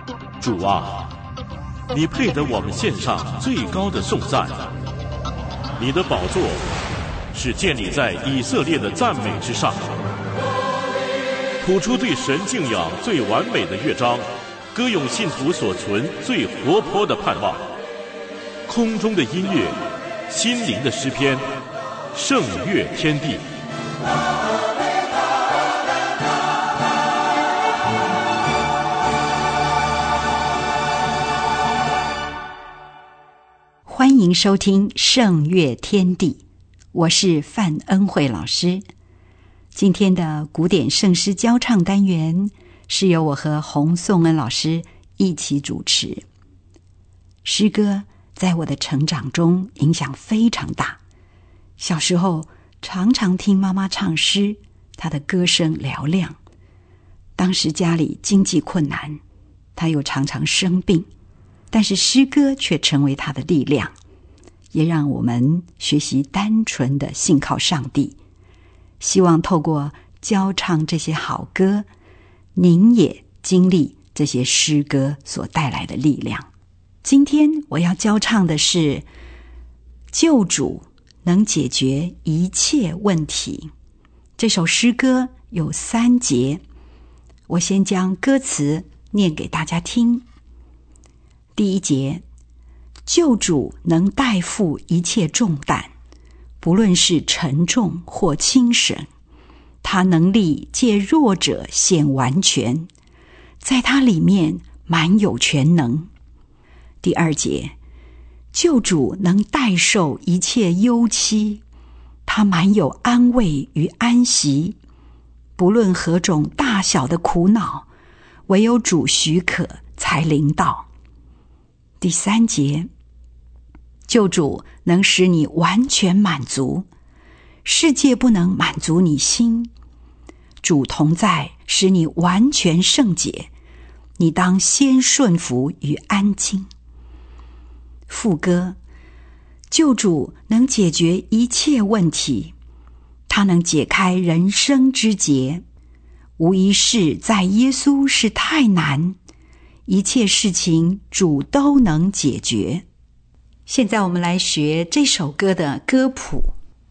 主啊，你配得我们献上最高的颂赞。你的宝座是建立在以色列的赞美之上，谱出对神敬仰最完美的乐章，歌咏信徒所存最活泼的盼望。空中的音乐，心灵的诗篇，圣乐天地。 欢迎收听圣乐天地，我是范恩惠老师。今天的古典圣诗交唱单元是由我和洪颂恩老师一起主持。诗歌在我的成长中影响非常大，小时候常常听妈妈唱诗，她的歌声嘹亮。当时家里经济困难，她又常常生病，但是诗歌却成为她的力量，也让我们学习单纯的信靠上帝。希望透过交唱这些好歌，您也经历这些诗歌所带来的力量。今天我要交唱的是救主能解决一切问题。这首诗歌有3节，我先将歌词念给大家听。第1节，救主能代负一切重担，不论是沉重或轻省，他能力借弱者显完全，在他里面满有全能。第2节，救主能代受一切忧戚，他满有安慰与安息，不论何种大小的苦恼，唯有主许可才临到。第3节，救主能使你完全满足，世界不能满足你心，主同在使你完全圣洁，你当先顺服与安静。副歌，救主能解决一切问题，他能解开人生之结，无一事在耶稣是太难，一切事情主都能解决。现在我们来学这首歌的歌谱。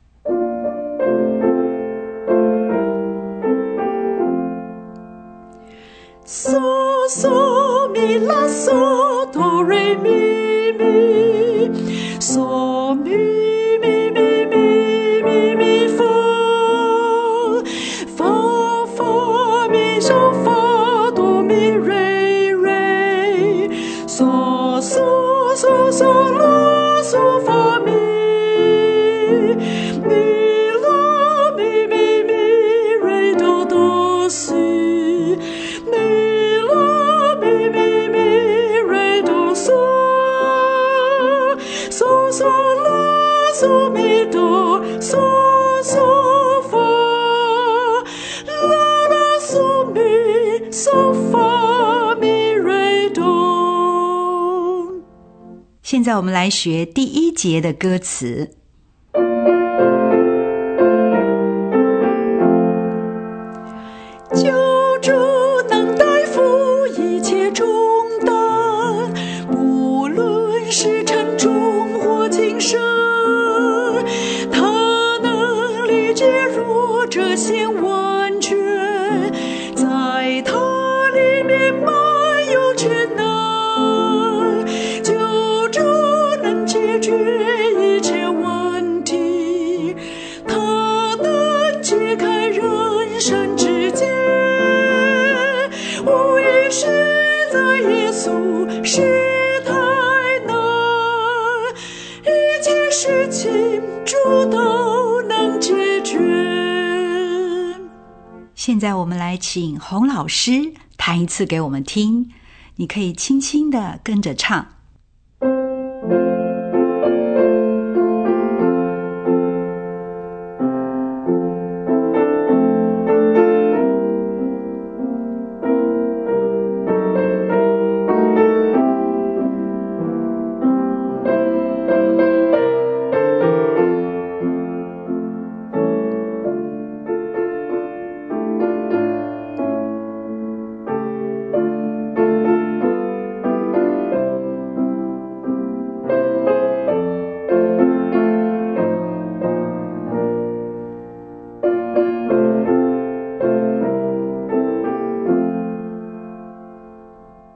嗦嗦咪拉嗦哆瑞咪咪，嗦咪咪咪咪咪咪发，发发咪嗦发哆咪瑞瑞，嗦嗦嗦嗦啦嗦发咪，咪啦咪咪咪瑞哆哆西。嗦咪哆嗦嗦发，啦啦嗦咪嗦发咪瑞哆。 现在我们来学第1节的歌词。 救主能代负一切重担，不论是沉重或轻省，这些完全在他里面满有全能，救主能解决一切问题，他能解开人生之结，无一事在耶稣是太难，一切事情主都能解决。 现在我们来请洪老师弹一次给我们听，你可以轻轻地跟着唱。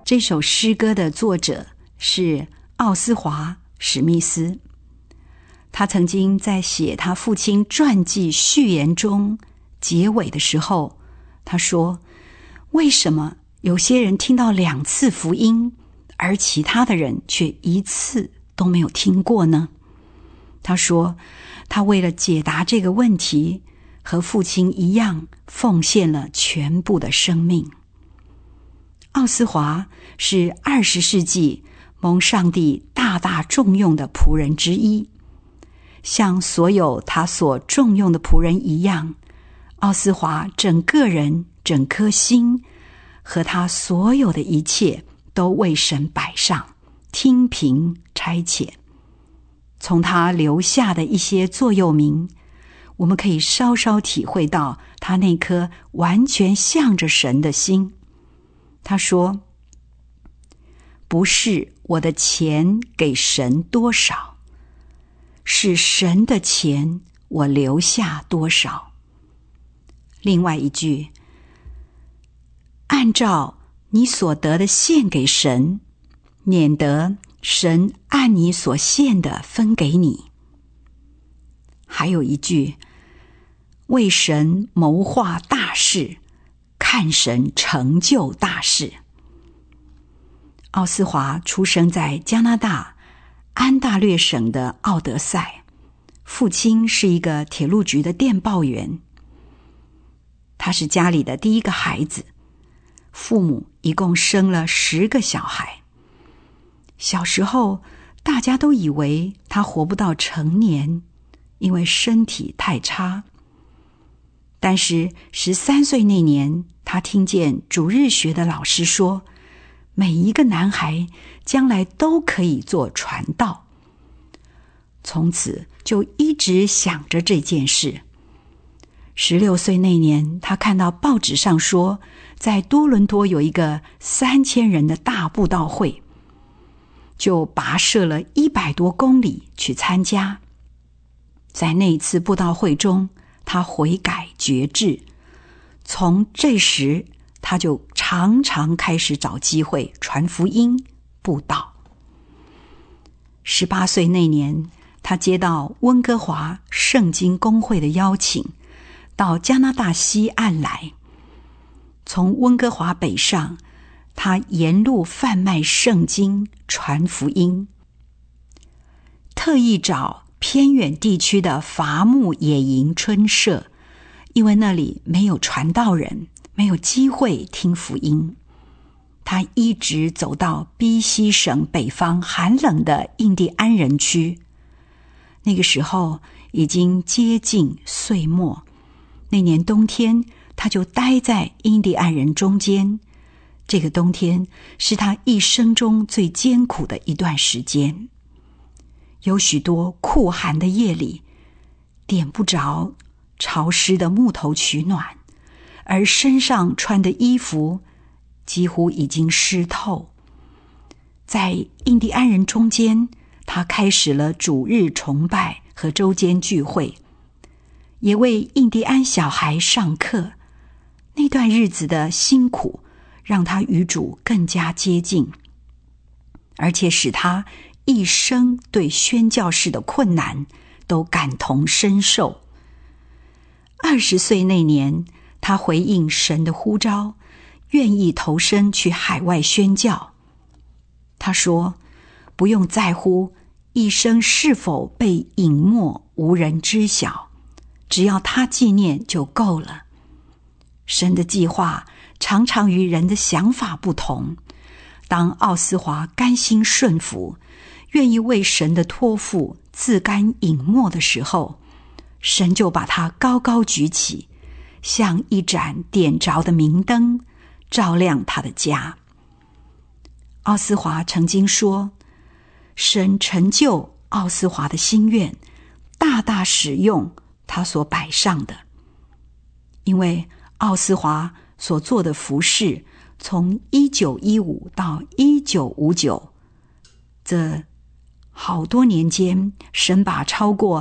这首诗歌的作者是奥斯华·史密斯。他曾经在写他父亲传记序言中结尾的时候，他说，为什么有些人听到2次福音，而其他的人却1次都没有听过呢？他说，他为了解答这个问题，和父亲一样奉献了全部的生命。奥斯华是20世纪蒙上帝大大重用的仆人之一，像所有他所重用的仆人一样，奥斯华整个人、整颗心和他所有的一切都为神摆上，听凭差遣。从他留下的一些座右铭，我们可以稍稍体会到他那颗完全向着神的心。他说，不是我的钱给神多少，是神的钱我留下多少。另外一句，按照你所得的献给神，免得神按你所献的分给你。还有一句，为神谋划大事，看神成就大事。奥斯华出生在加拿大安大略省的奥德赛，父亲是一个铁路局的电报员。他是家里的第一个孩子，父母一共生了10个小孩。小时候，大家都以为他活不到成年，因为身体太差。但是13岁那年，他听见主日学的老师说，每一个男孩将来都可以做传道。从此就一直想着这件事。16岁那年，他看到报纸上说，在多伦多有一个3000人的大布道会，就跋涉了100多公里去参加。在那一次布道会中，他悔改决志，从这时他就常常开始找机会传福音布道。18岁那年，他接到温哥华圣经公会的邀请，到加拿大西岸来。从温哥华北上，他沿路贩卖圣经，传福音，特意找偏远地区的伐木野营村社，因为那里没有传道人，没有机会听福音。他一直走到 BC 省北方寒冷的印第安人区，那个时候已经接近岁末。那年冬天，他就待在印第安人中间。这个冬天是他一生中最艰苦的一段时间。有许多酷寒的夜里，点不着潮湿的木头取暖，而身上穿的衣服几乎已经湿透。在印第安人中间，他开始了主日崇拜和周间聚会，也为印第安小孩上课。那段日子的辛苦让他与主更加接近，而且使他一生对宣教士的困难都感同身受。20岁那年，他回应神的呼召，愿意投身去海外宣教。他说，不用在乎一生是否被隐没无人知晓，只要他纪念就够了。神的计划常常与人的想法不同。当奥斯华甘心顺服，愿意为神的托付自甘隐没的时候，神就把他高高举起，像一盏点着的明灯，照亮他的家。奥斯华曾经说，神成就奥斯华的心愿，大大使用他所摆上的。因为奥斯华所做的服事，从1915到1959，这好多年间，神把超过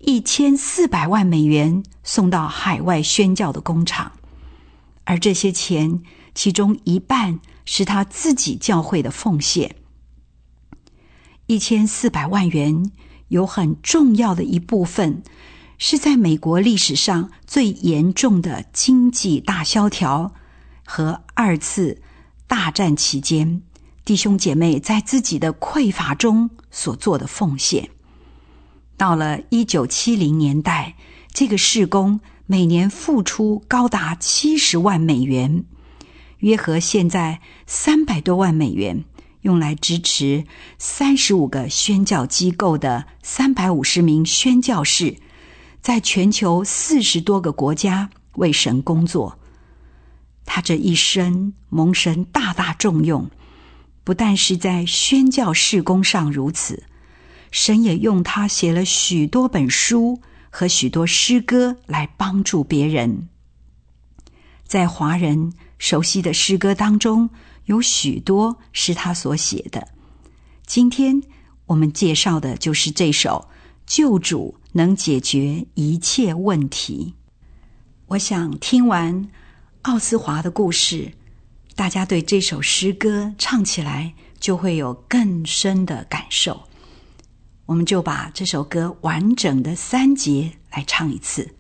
1400万美元送到海外宣教的工厂，而这些钱其中一半是他自己教会的奉献。1400万元有很重要的一部分是在美国历史上最严重的经济大萧条和2次大战期间，弟兄姐妹在自己的匮乏中所做的奉献。到了1970年代，这个事工每年付出高达70万美元，约合现在300多万美元，用来支持35个宣教机构的350名宣教士，在全球40多个国家为神工作。他这一生蒙神大大重用，不但是在宣教事工上如此，神也用他写了许多本书和许多诗歌来帮助别人。在华人熟悉的诗歌当中，有许多是他所写的。今天我们介绍的就是这首《救主能解决一切问题》。我想听完奥斯华的故事，大家对这首诗歌唱起来就会有更深的感受。我们就把这首歌完整的3节来唱一次。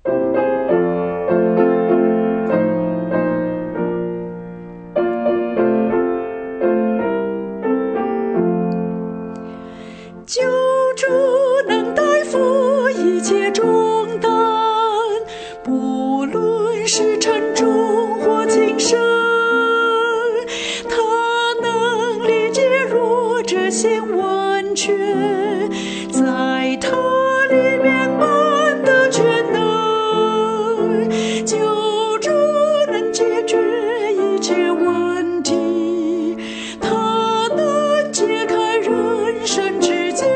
救主能担负一切重担，不论是沉重或轻省，他能理解弱者先完全，在他里面满的全能。救主能解决一切问题，他能解开人生之结，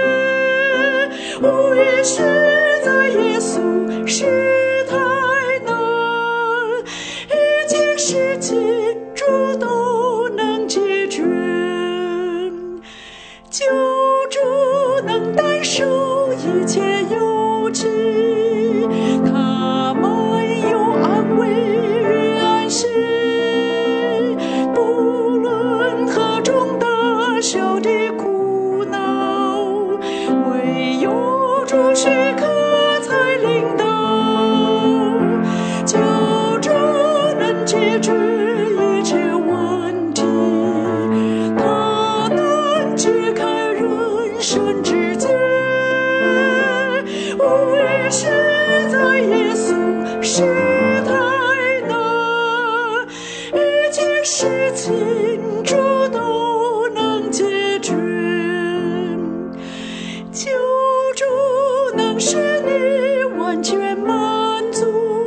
无疑是在耶稣是太难，一切事情主都能解决。救主能担受一切忧疾，他们有安慰与安息，不论何种大小的苦恼，唯有主许可才领导。救主能解决一切问题，他能解开人生之结，无疑是在耶稣是太难，一切事情主都能解决。救主能使你完全满足，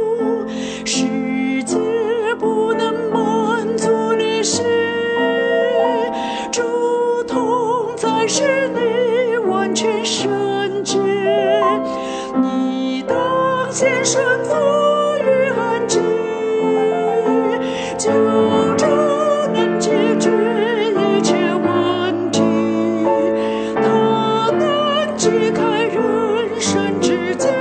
世界不能满足你心，主同在使你完全圣洁，你当先顺服与安静。救主能解决一切问题，他能解开人生之结，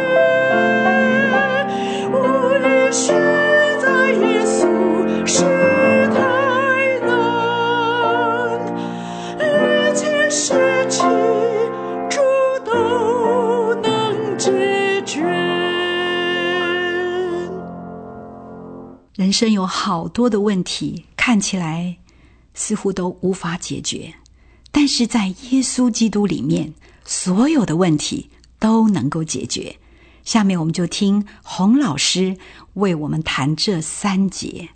无疑是在耶稣是太难，一切事情主都能解决。 人生有好多的问题，看起来似乎都无法解决，但是在耶稣基督里面，所有的问题都能够解决。下面我们就听洪老师为我们谈这3节。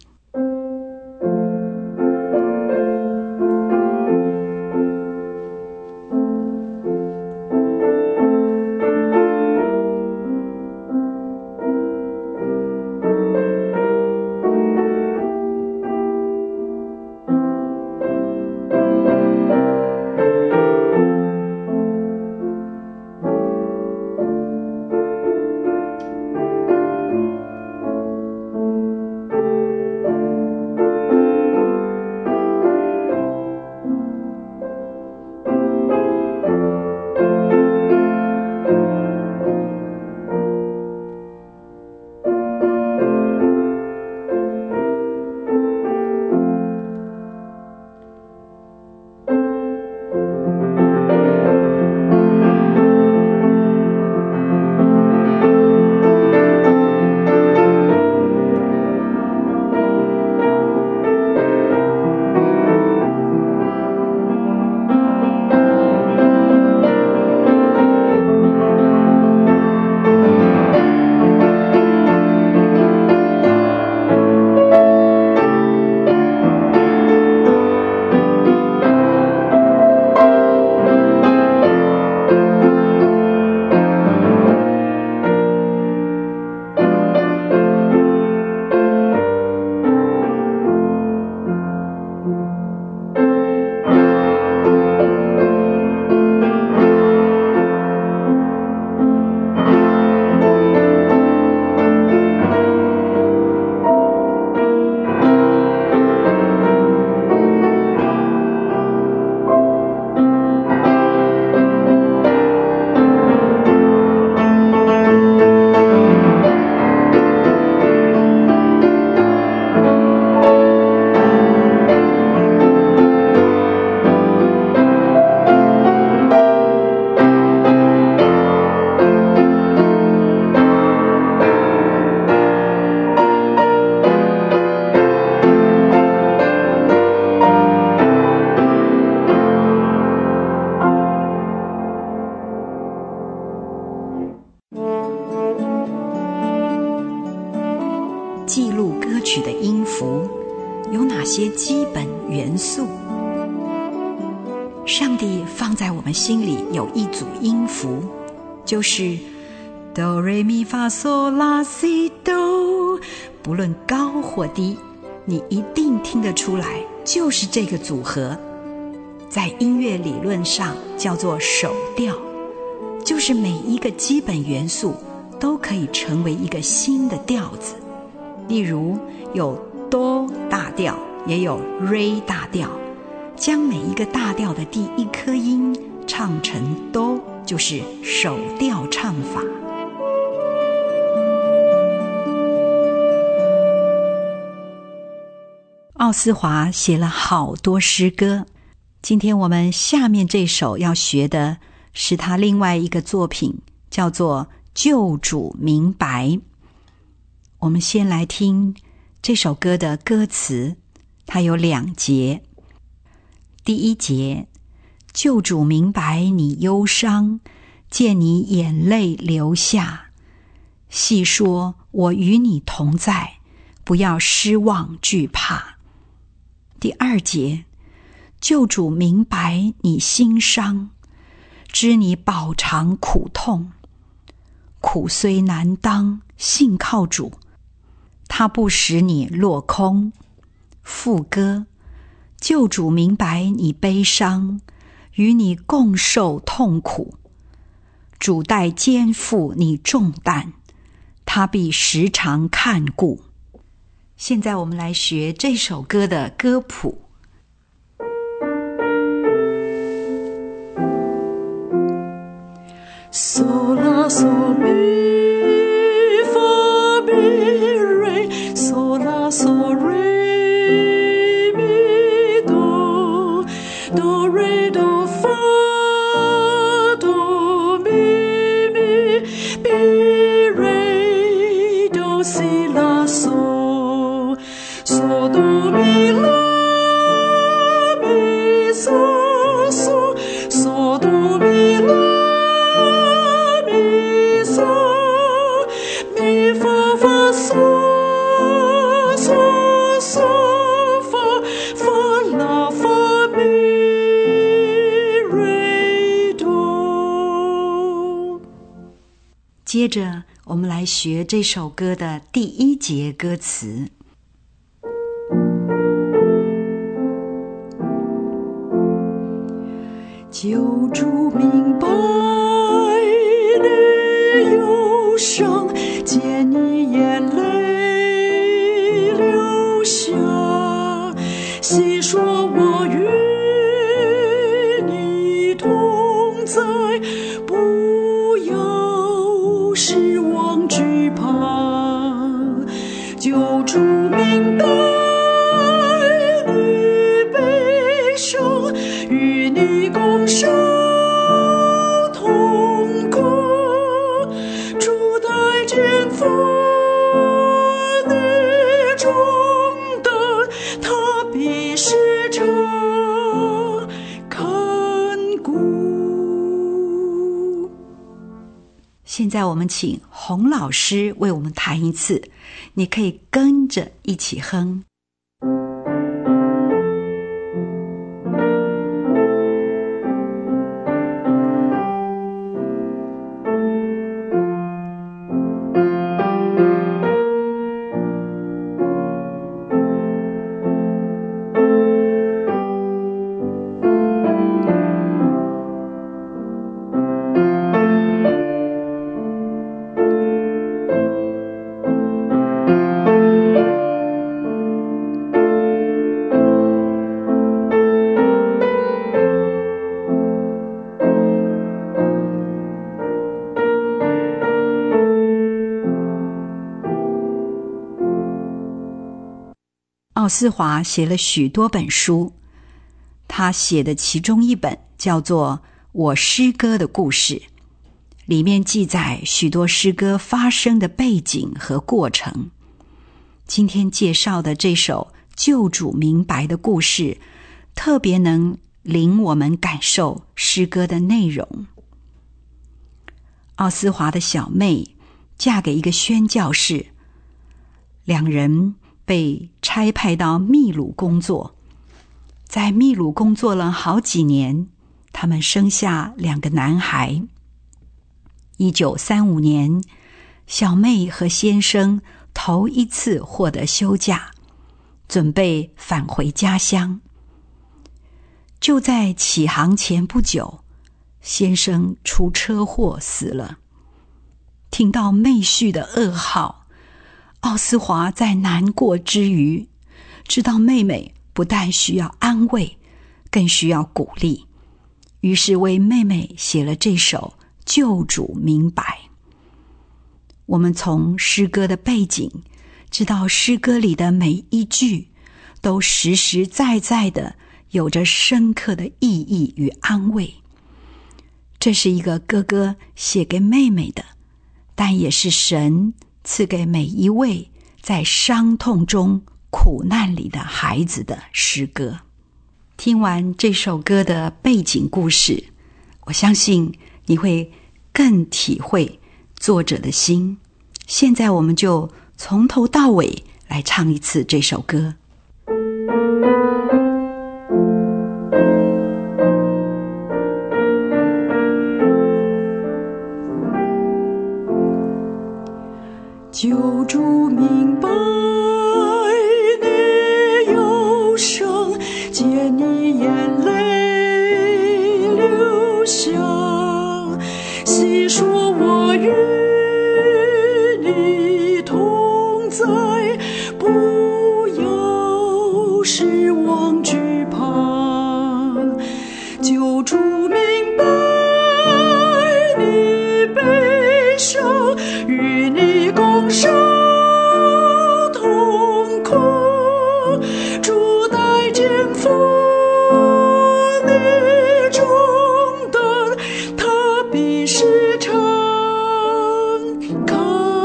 有哪些基本元素？上帝放在我们心里有一组音符，就是哆来咪发嗦拉西哆，不论高或低，你一定听得出来，就是这个组合。在音乐理论上叫做手调，就是每一个基本元素都可以成为一个新的调子。例如有哆大调，也有瑞大调，将每一个大调的第一颗音唱成哆，就是手调唱法。奥斯华写了好多诗歌，今天我们下面这首要学的是他另外一个作品，叫做《救主明白》。我们先来听这首歌的歌词，它有2节。第1节，救主明白你忧伤，见你眼泪流下，细说我与你同在，不要失望惧怕。第2节，救主明白你心伤，知你饱尝苦痛，苦虽难当，信靠主，他不使你落空。副歌，救主明白你悲伤，与你共受痛苦，主代肩负你重担，他必时常看顾。现在我们来学这首歌的歌谱。 嗦啦嗦咪发咪瑞，嗦啦嗦瑞咪哆，哆瑞哆发哆咪咪，咪瑞哆西啦嗦，嗦哆咪啦咪嗦嗦，嗦哆咪啦接着我们来学这首歌的第1节歌词。 救主明白你忧伤，见你眼泪流下，细说我与你同在，不要失望惧怕。救主明白你悲伤，与你共受痛苦，主代肩负你重担，他必时常看顾。 现在我们请洪老师为我们弹一次，你可以跟着一起哼。奥斯华写了许多本书，他写的其中一本叫做《我诗歌的故事》，里面记载许多诗歌发生的背景和过程。今天介绍的这首《救主明白》的故事，特别能领我们感受诗歌的内容。奥斯华的小妹嫁给一个宣教士，两人被差派到秘鲁工作，在秘鲁工作了好几年，他们生下2个男孩。1935年，小妹和先生头一次获得休假，准备返回家乡。就在起航前不久，先生出车祸死了。听到妹婿的噩耗，奥斯华在难过之余，知道妹妹不但需要安慰，更需要鼓励，于是为妹妹写了这首《救主明白》。我们从诗歌的背景知道，诗歌里的每一句都实实在在的有着深刻的意义与安慰。这是一个哥哥写给妹妹的，但也是神赐给每一位在伤痛中苦难里的孩子的诗歌。听完这首歌的背景故事，我相信你会更体会作者的心。现在我们就从头到尾来唱一次这首歌。 救主明白你忧伤，见你眼泪流下，细说我与你同在，不要失望惧怕。救主明白你悲伤，与你共受痛苦，主带肩负你重担，他必时常看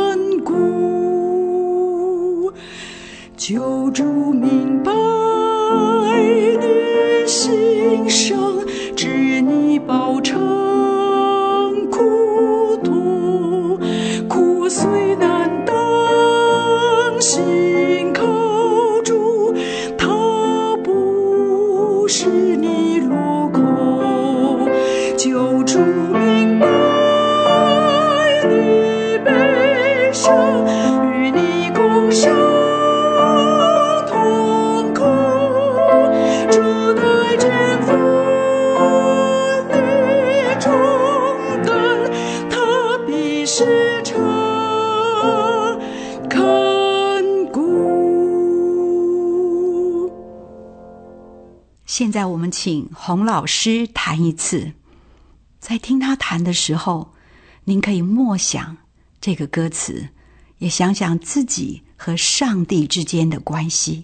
顾。救主明白你心伤，知你饱尝苦痛，苦虽难当，心靠主，他不使你落空。救主明白你悲伤，与你共受痛苦，主带肩负你重担，他必时常看顾。 现在我们请洪老师弹一次，在听他弹的时候，您可以默想这个歌词，也想想自己和上帝之间的关系。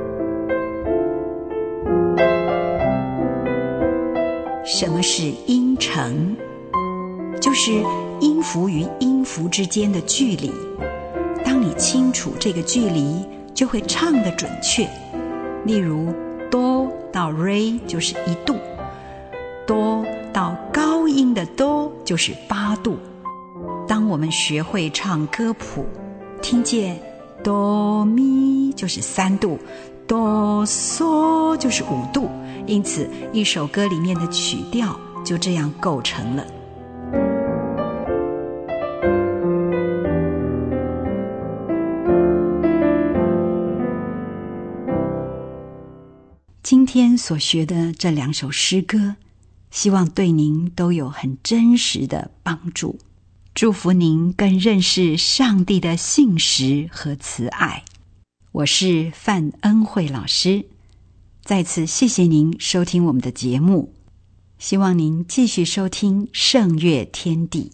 什么是因程，就是音符与音符之间的距离。当你清楚这个距离，就会唱得准确。例如哆到 re 就是1度，哆到高音的哆就是8度。当我们学会唱歌谱，听见哆咪就是3度，哆嗦就是5度，因此一首歌里面的曲调就这样构成了。今天所学的这2首诗歌，希望对您都有很真实的帮助，祝福您更认识上帝的信实和慈爱。我是范恩惠老师，再次谢谢您收听我们的节目，希望您继续收听圣乐天地。